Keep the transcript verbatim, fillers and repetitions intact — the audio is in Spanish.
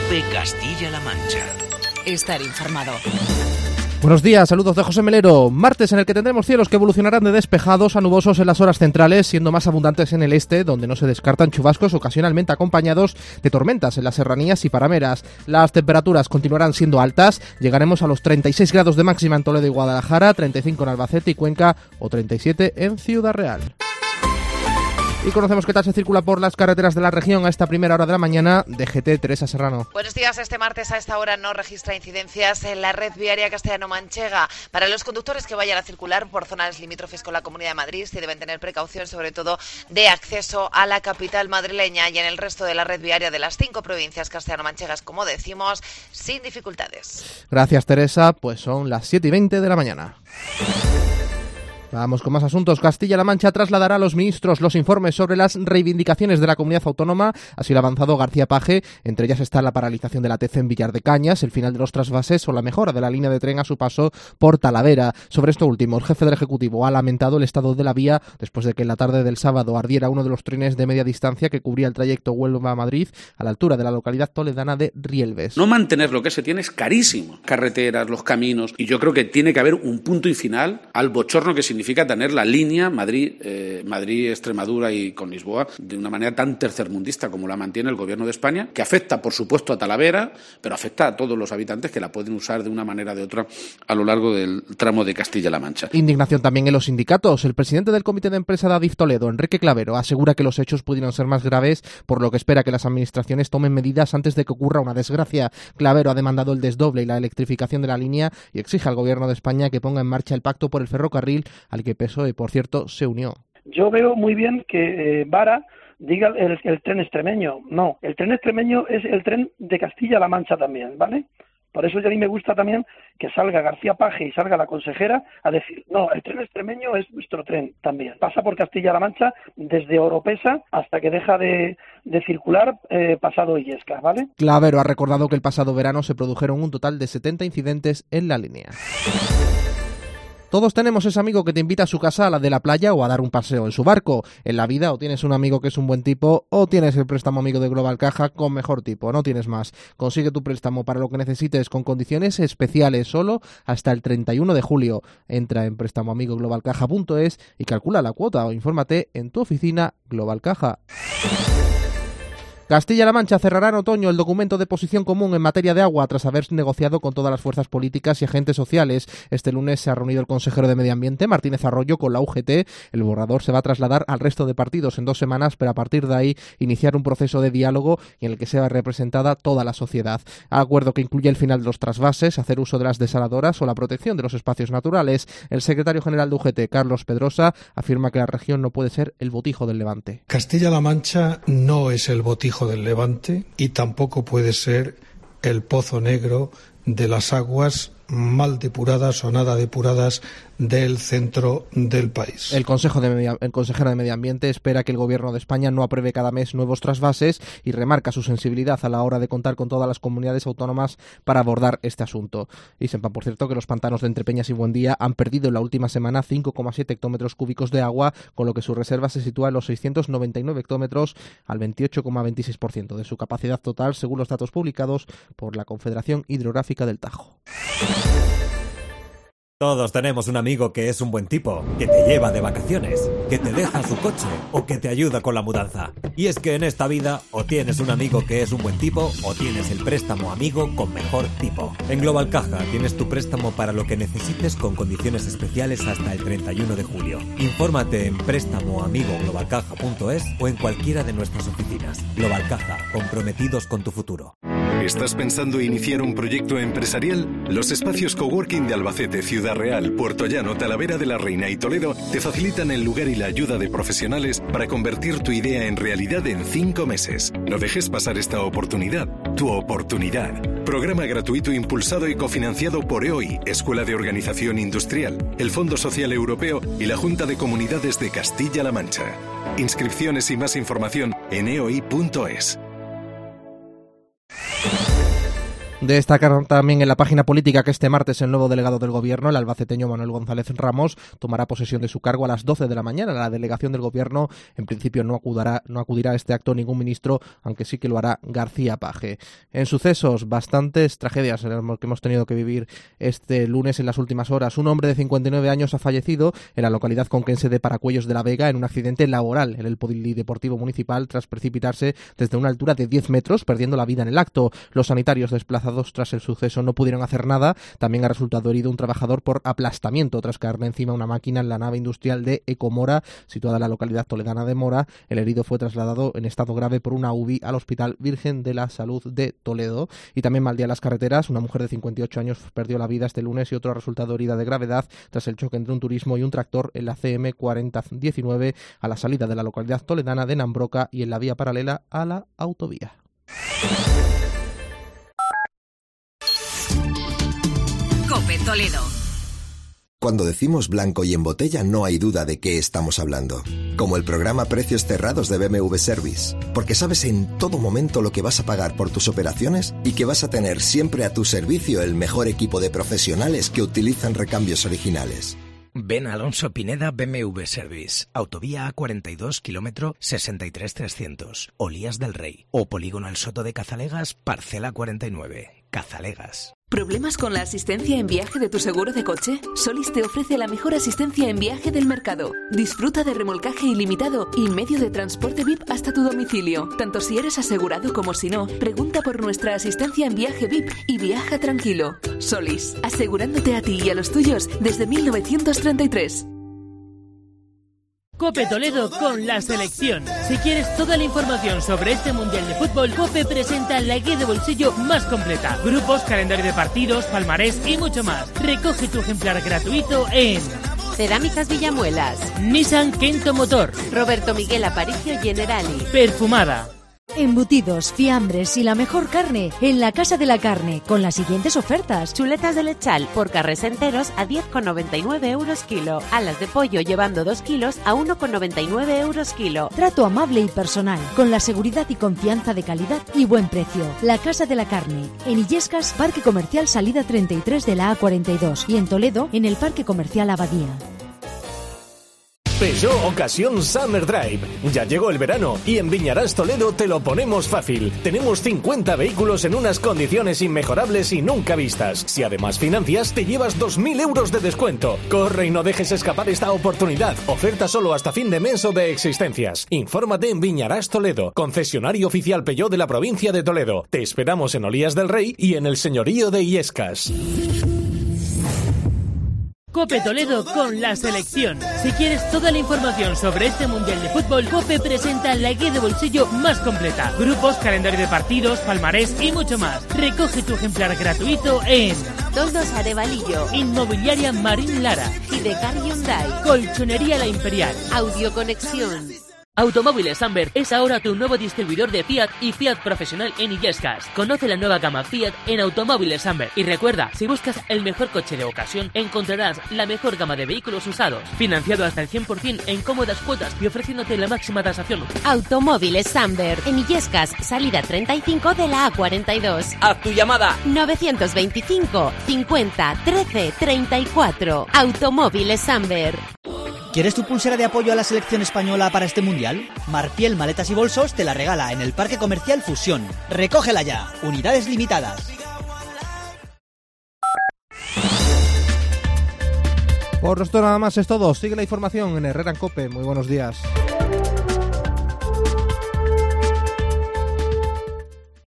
COPE Castilla-La Mancha. Estar informado. Buenos días, saludos de José Melero. Martes en el que tendremos cielos que evolucionarán de despejados a nubosos en las horas centrales, siendo más abundantes en el este, donde no se descartan chubascos ocasionalmente acompañados de tormentas en las serranías y parameras. Las temperaturas continuarán siendo altas, llegaremos a los treinta y seis grados de máxima en Toledo y Guadalajara, treinta y cinco en Albacete y Cuenca o treinta y siete en Ciudad Real. Y conocemos qué tal se circula por las carreteras de la región a esta primera hora de la mañana. D G T, Teresa Serrano. Buenos días. Este martes a esta hora no registra incidencias en la red viaria castellano-manchega. Para los conductores que vayan a circular por zonas limítrofes con la Comunidad de Madrid, sí deben tener precaución, sobre todo de acceso a la capital madrileña, y en el resto de la red viaria de las cinco provincias castellano-manchegas, como decimos, sin dificultades. Gracias, Teresa. Pues son las siete y veinte de la mañana. Vamos con más asuntos. Castilla-La Mancha trasladará a los ministros los informes sobre las reivindicaciones de la comunidad autónoma. Así lo ha avanzado García Page. Entre ellas está la paralización de la T C en Villar de Cañas, el final de los trasvases o la mejora de la línea de tren a su paso por Talavera. Sobre esto último, el jefe del Ejecutivo ha lamentado el estado de la vía después de que en la tarde del sábado ardiera uno de los trenes de media distancia que cubría el trayecto Huelva-Madrid a la altura de la localidad toledana de Rielves. No mantener lo que se tiene es carísimo. Carreteras, los caminos, y yo creo que tiene que haber un punto y final al bochorno que significa significa tener la línea Madrid, eh, Madrid, Extremadura y con Lisboa de una manera tan tercermundista como la mantiene el Gobierno de España, que afecta, por supuesto, a Talavera, pero afecta a todos los habitantes que la pueden usar de una manera o de otra a lo largo del tramo de Castilla-La Mancha. Indignación también en los sindicatos. El presidente del Comité de Empresa de Adif Toledo, Enrique Clavero, asegura que los hechos pudieron ser más graves, por lo que espera que las administraciones tomen medidas antes de que ocurra una desgracia. Clavero ha demandado el desdoble y la electrificación de la línea y exige al Gobierno de España que ponga en marcha el pacto por el ferrocarril, al que P S O E, por cierto, se unió. Yo veo muy bien que eh, Vara diga el, el tren extremeño. No, el tren extremeño es el tren de Castilla-La Mancha también, ¿vale? Por eso ya a mí me gusta también que salga García Page y salga la consejera a decir, no, el tren extremeño es nuestro tren también. Pasa por Castilla-La Mancha desde Oropesa hasta que deja de, de circular eh, pasado Illescas, ¿vale? Clavero ha recordado que el pasado verano se produjeron un total de setenta incidentes en la línea. Todos tenemos ese amigo que te invita a su casa, a la de la playa, o a dar un paseo en su barco. En la vida o tienes un amigo que es un buen tipo, o tienes el préstamo amigo de Global Caja con mejor tipo, no tienes más. Consigue tu préstamo para lo que necesites con condiciones especiales solo hasta el treinta y uno de julio. Entra en préstamo amigo global caja punto es y calcula la cuota o infórmate en tu oficina Global Caja. Castilla-La Mancha cerrará en otoño el documento de posición común en materia de agua tras haber negociado con todas las fuerzas políticas y agentes sociales. Este lunes se ha reunido el consejero de Medio Ambiente, Martínez Arroyo, con la U G T. El borrador se va a trasladar al resto de partidos en dos semanas, pero a partir de ahí iniciar un proceso de diálogo en el que sea representada toda la sociedad. Acuerdo que incluye el final de los trasvases, hacer uso de las desaladoras o la protección de los espacios naturales. El secretario general de U G T, Carlos Pedrosa, afirma que la región no puede ser el botijo del Levante. Castilla-La Mancha no es el botijo del Levante y tampoco puede ser el pozo negro de las aguas mal depuradas o nada depuradas del centro del país. El, Consejo de Medio, el consejero de Medio Ambiente espera que el Gobierno de España no apruebe cada mes nuevos trasvases y remarca su sensibilidad a la hora de contar con todas las comunidades autónomas para abordar este asunto. Y sepan, por cierto, que los pantanos de Entrepeñas y Buendía han perdido en la última semana cinco coma siete hectómetros cúbicos de agua, con lo que su reserva se sitúa en los seiscientos noventa y nueve hectómetros, al veintiocho coma veintiséis por ciento de su capacidad total, según los datos publicados por la Confederación Hidrográfica del Tajo. Todos tenemos un amigo que es un buen tipo, que te lleva de vacaciones, que te deja su coche o que te ayuda con la mudanza. Y es que en esta vida o tienes un amigo que es un buen tipo o tienes el préstamo amigo con mejor tipo. En Global Caja tienes tu préstamo para lo que necesites con condiciones especiales hasta el treinta y uno de julio. Infórmate en préstamo amigo global caja punto es o en cualquiera de nuestras oficinas. Global Caja, comprometidos con tu futuro. ¿Estás pensando iniciar un proyecto empresarial? Los espacios coworking de Albacete, Ciudad Real, Puerto Llano, Talavera de la Reina y Toledo te facilitan el lugar y la ayuda de profesionales para convertir tu idea en realidad en cinco meses. No dejes pasar esta oportunidad. Tu oportunidad. Programa gratuito impulsado y cofinanciado por E O I, Escuela de Organización Industrial, el Fondo Social Europeo y la Junta de Comunidades de Castilla-La Mancha. Inscripciones y más información en e o i punto es. Destacar también en la página política que este martes el nuevo delegado del Gobierno, el albaceteño Manuel González Ramos, tomará posesión de su cargo a las doce de la mañana. La delegación del Gobierno, en principio, no acudirá, no acudirá a este acto ningún ministro, aunque sí que lo hará García Paje. En sucesos, bastantes tragedias que hemos tenido que vivir este lunes en las últimas horas. Un hombre de cincuenta y nueve años ha fallecido en la localidad conquense de Paracuellos de la Vega en un accidente laboral en el polideportivo municipal tras precipitarse desde una altura de diez metros, perdiendo la vida en el acto. Los sanitarios desplazados tras el suceso no pudieron hacer nada. También ha resultado herido un trabajador por aplastamiento tras caerle encima una máquina en la nave industrial de Ecomora, situada en la localidad toledana de Mora. El herido fue trasladado en estado grave por una U B I al Hospital Virgen de la Salud de Toledo. Y también mal día en las carreteras. Una mujer de cincuenta y ocho años perdió la vida este lunes y otro ha resultado herida de gravedad tras el choque entre un turismo y un tractor en la C M cuarenta diecinueve a la salida de la localidad toledana de Nambroca y en la vía paralela a la autovía. COPE Toledo. Cuando decimos blanco y en botella no hay duda de qué estamos hablando. Como el programa Precios Cerrados de B M W Service. Porque sabes en todo momento lo que vas a pagar por tus operaciones y que vas a tener siempre a tu servicio el mejor equipo de profesionales que utilizan recambios originales. Ven a Alonso Pineda B M W Service, autovía A cuarenta y dos, kilómetro sesenta y tres trescientos, Olías del Rey, o Polígono El Soto de Cazalegas, parcela cuarenta y nueve, Cazalegas. ¿Problemas con la asistencia en viaje de tu seguro de coche? Solis te ofrece la mejor asistencia en viaje del mercado. Disfruta de remolcaje ilimitado y medio de transporte V I P hasta tu domicilio. Tanto si eres asegurado como si no, pregunta por nuestra asistencia en viaje V I P y viaja tranquilo. Solis, asegurándote a ti y a los tuyos desde mil novecientos treinta y tres. COPE Toledo con la selección. Si quieres toda la información sobre este Mundial de Fútbol, COPE presenta la guía de bolsillo más completa. Grupos, calendario de partidos, palmarés y mucho más. Recoge tu ejemplar gratuito en Cerámicas Villamuelas, Nissan Kento Motor, Roberto Miguel Aparicio Generali, Perfumada. Embutidos, fiambres y la mejor carne en la Casa de la Carne, con las siguientes ofertas. Chuletas de lechal por carres enteros a diez con noventa y nueve euros kilo. Alas de pollo llevando dos kilos a uno con noventa y nueve euros kilo. Trato amable y personal, con la seguridad y confianza de calidad y buen precio. La Casa de la Carne, en Illescas, Parque Comercial Salida treinta y tres de la A cuarenta y dos, y en Toledo, en el Parque Comercial Abadía. Peugeot Ocasión Summer Drive. Ya llegó el verano y en Viñarás Toledo te lo ponemos fácil. Tenemos cincuenta vehículos en unas condiciones inmejorables y nunca vistas. Si además financias, te llevas dos mil euros de descuento. Corre y no dejes escapar esta oportunidad. Oferta solo hasta fin de mes o de existencias. Infórmate en Viñarás Toledo, concesionario oficial Peugeot de la provincia de Toledo. Te esperamos en Olías del Rey y en el señorío de Illescas. COPE Toledo con la selección. Si quieres toda la información sobre este Mundial de Fútbol, COPE presenta la guía de bolsillo más completa. Grupos, calendario de partidos, palmarés y mucho más. Recoge tu ejemplar gratuito en Toldos Arevalillo, Inmobiliaria Marín Lara, Hidecar Hyundai, Colchonería La Imperial, Audioconexión. Automóviles Amber es ahora tu nuevo distribuidor de Fiat y Fiat Profesional en Illescas. Conoce la nueva gama Fiat en Automóviles Amber. Y recuerda, si buscas el mejor coche de ocasión, encontrarás la mejor gama de vehículos usados. Financiado hasta el cien por ciento en cómodas cuotas y ofreciéndote la máxima tasación. Automóviles Amber en Illescas, salida treinta y cinco de la A cuarenta y dos. Haz tu llamada novecientos veinticinco cincuenta trece treinta y cuatro. Automóviles Amber. ¿Quieres tu pulsera de apoyo a la selección española para este mundial? Marpiel Maletas y Bolsos te la regala en el Parque Comercial Fusión. Recógela ya, unidades limitadas. Por esto nada más es todo. Sigue la información en Herrera en COPE. Muy buenos días.